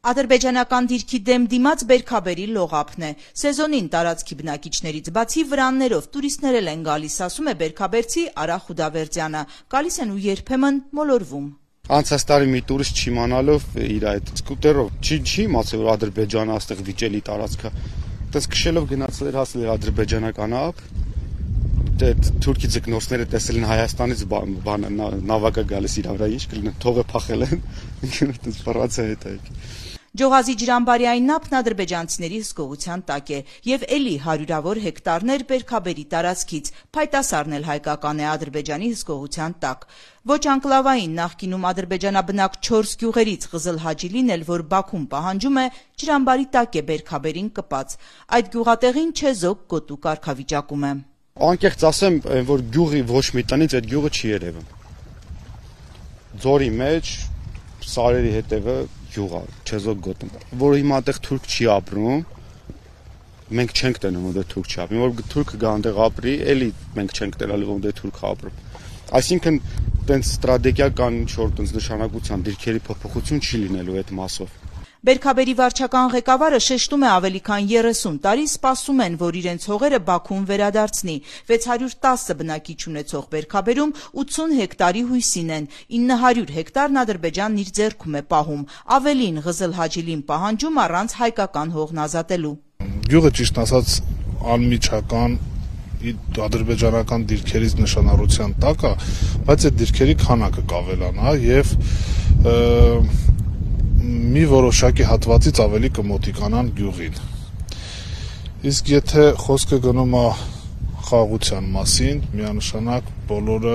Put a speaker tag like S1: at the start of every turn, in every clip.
S1: Ադրբեջանական դիրքի դեմ դիմաց բերքաբերի լողափն է։ Սեզոնին տարածքի բնակիչներից բացի վրաններով տուրիստներ էլ են գալիս, ասում է բերքաբերցի Արա Խուդավերդյանը։ Գալիս են ու երբեմն մոլորվում։
S2: Անցած տարի մի տուրիստ չիմանալով իր այդ սկուտերով չի իմացել, որ Ադրբեջանը այստեղ վիճելի տարածք է։ Այդպես քշելով գնացել էր հասել էր ադրբեջանական ափ։ Թուրքի ձկնորսները տեսել են Հայաստանից նավակը գալիս իր վրա, ինչ կլինի, թողը փախել են, այդպես ֆրանսիա հետ է։
S1: Ջոհազի ջրամբարյային ափն ադրբեջանցիների հսկողության տակ է եւ էլի հարյուրավոր հեկտարներ բերքաբերի տարածքից, փայտասարն էլ հայկական է Ադրբեջանի հսկողության տակ։ Ոչ անկլավային նախկինում ադրբեջանաբնակ 4 գյուղերից Ղզլ Հաջիլին էլ, որ Բաքուն պահանջում է, ջրամբարի տակ է բերքաբերին կպած։ Այդ գյուղատեղին չեզոք գոտու կարգավիճակում է։
S2: Անկեղծ ասեմ, որ գյուղի ոչ մի տնից այդ գյուղը չի երևում։ Ձորի մեջ սարերի հետևը գյուղ է, չեզոք գոտում, որ հիմա այդտեղ թուրք չի ապրում, մենք չենք տենում, որ թուրք չի ապրում, որ թուրքը գա այնտեղ ապրի, էլի մենք չենք տենալու, որ դե թուրքը ապրում։ Այսինքն, տենց ստրատեգիական ինչ-որ տենց նշանակության դիրքերի փոփոխություն չի լինելու այդ մասով։
S1: Բերքաբերի վարչական ղեկավարը շեշտում է ավելի քան 30 տարի սպասում են, որ իրենց հողերը Բաքուն վերադարձնի։ 610 բնակիչ ունեցող Բերքաբերում 80 հեկտարի հույսին են, 900 հեկտարն Ադրբեջանն իր ձեռքում է պահում, ավելին Ղզլ Հաջիլին պահանջում առանց հայկական հողն ազատելու։
S3: Գյուղը ճիշտ ասած անմիջական ադրբեջանական դիրքերից նշանառության տակ է, բայց այդ դիրքերի քանակը կավելանա եւ մի որոշակի հատվածից ավելի կմոտիկանան գյուղին։ Իսկ եթե խոսքը գնում է խաղաղության մասին, միանշանակ բոլորը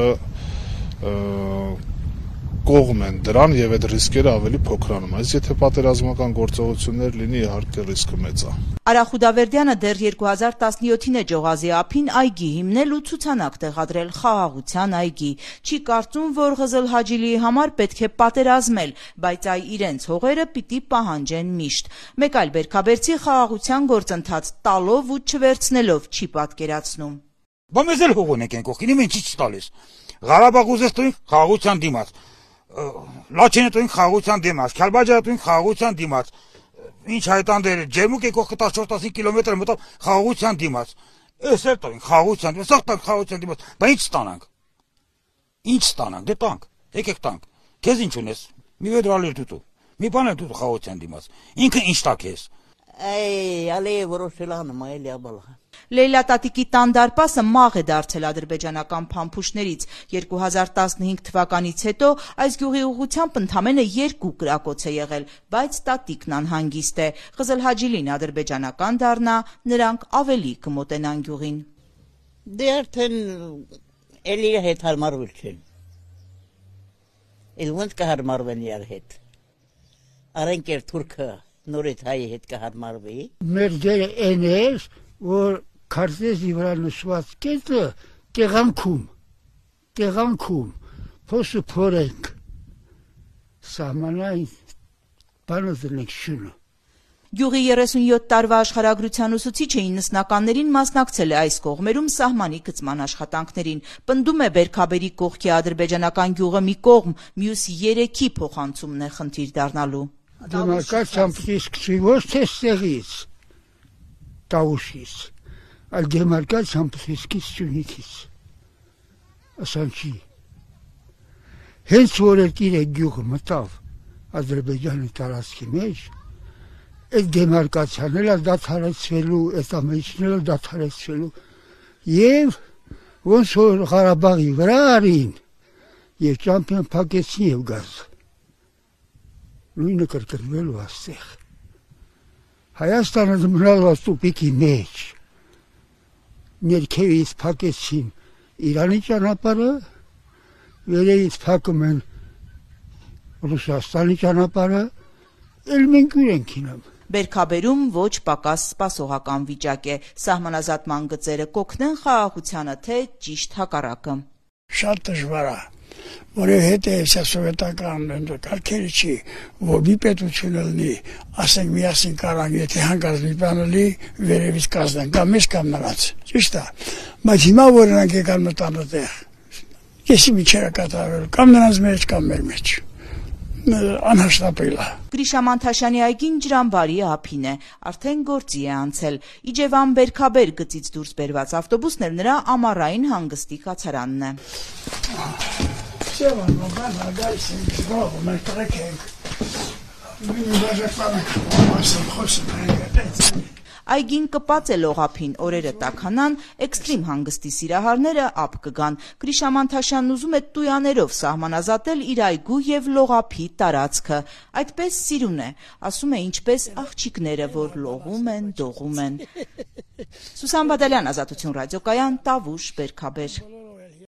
S3: կողմ են դրան եւ այդ ռիսկերը ավելի փոքրանում։ Այս եթե պատերազմական գործողություններ լինի, իհարկե ռիսկը մեծ է։
S1: Արա Խուդավերդյանը դեռ 2017-ին է Ջոհազի ափին այգի հիմնել ու ցուցանակ տեղադրել խաղաղության այգի։ Չի կարծում, որ Ղզլ Հաջիլիի համար պետք է պատերազմել, բայց այ իրենց հողերը պիտի պահանջեն միշտ։ Մեկ այլ բերքաբերցի խաղաղության գործընթաց տալով ու չվերցնելով չի պատկերացնում։
S4: Բա մեզ էլ հող ունենք են կողքին, ինչ տալիս։ Ղարաբաղ ուզես տույն խաղաղության դիմաց։ Լաչինը տույն խաղաղության դիմաց, Քալբաջարը տույն խաղաղության դիմաց։ Ինչ հայտանդեր ջերմուկ է կողքը 14-15 կիլոմետր մտավ խաղաղության դիմաց։ Էս էլ տույն խաղաղության դիմաց, սա տանք խաղաղության դիմաց։ Բա ինչ ստանանք։ Ինչ ստանանք, դե տանք, եկեք տանք։ Քեզ ինչ ունես։ Մի վեդրալեր դուտու։ Մի բան էլ դուտու խաղաղության դիմաց։ Ինքը ինչ տա քեզ։
S5: Ալե որոշելան մայելի աբալա։
S1: Լեյլա տատիկի տան դարպասը մաղ է դարձել ադրբեջանական փամփուշտներից։ 2015 թվականից հետո այս գյուղի ուղղությամբ ընդամենը 2 կրակոց է եղել, բայց տատիկն անհանգիստ է։ Ղզլ Հաջիլին ադրբեջանական դառնա, նրանք ավելի կմոտենան գյուղին։
S5: Դե արդեն էլի հետ հարմարվել չեն։ Էլ ոնց կհարմարվեն իրար հետ։ Արենք էր թուրքը նորից հայի հետ կհարմարվի։
S6: Մեր դերը այն էր, որ քարտեզի վրա նշված կետը տեղանքում, փոսը փորենք, սահմանային բանը դնենք շունը։
S1: Գյուղի 37 տարվա աշխարհագրության ուսուցիչը 90-ականներին մասնակցել է այս կողմերում սահմանի գծման աշխատանքներին։ Պնդում է բերքաբերի կողքի ադրբեջանական գյուղը մի կողմ, մյուս 3-ի փոխանցումն է խնդիր դառնալու։
S6: Դեմարկացիան պիտի սկսի ոչ թե ստեղից, Տավուշից, այլ դեմարկացիան պիտի սկսի Սյունիքից, ասանքի։ Հենց որ այդ իր գյուղը մտավ Ադրբեջանի տարածքի մեջ, այդ դեմարկացիան էլ դադարեցվելու, այդ ամենիչն էլ դադարեցվելու, և ոնց որ Ղարաբաղի վրա արին, և ճամպիոն փակեցին և գազ։ Նույնը կրկնվելու աստեղ։ Հայաստանը մնալված տուպիկի մեջ, ներքևից փակեցին Իրանի ճանապարհը, վերևից փակում են Ռուսաստանի ճանապարհը, էլ մենք իրենք ինեմ։
S1: Բերքաբերում ոչ պակաս սպասողական վիճակ է, սահմանազատման գծերը կօգնեն խաղաղությանը, թե ճիշտ հակառակը։
S7: Շատ դժվար է, որովհետև սովետական կարգերը չի, որ մի պետություն լինի, ասենք միասին կարան, եթե հանկարծ մի բան լինի, վերևից կազդեն, կամ մեզ կամ նրանց, ճիշտ է, բայց հիմա որ նրանք եկան մտան այդտեղ, եսի միջերը կատարվելու, կամ նրանց մեջ, կամ մեր մեջ, անհաշտապել է։
S1: Գրիշա Մանթաշյանի այգին ջրամբարի ափին է, արդեն գործի է անցել։ Իջևան Բերքաբեր գծից դուրս բերված ավտոբուսն էլ նրա ամառային հանգստի կացարանն է։ Այգին կպած է լողափին, օրերը տաքանան, էքստրիմ հանգստի սիրահարները ափ կգան։ Գրիշա Մանթաշյանն ուզում է տույաներով սահմանազատել իր այգու եւ լողափի տարածքը։ Այդպես սիրուն է, ասում է, ինչպես աղջիկները, որ լողում են, դողում են։ Սուսան Բադալյան, Ազատություն ռադիոկայան, Տավուշ, Բերքաբեր։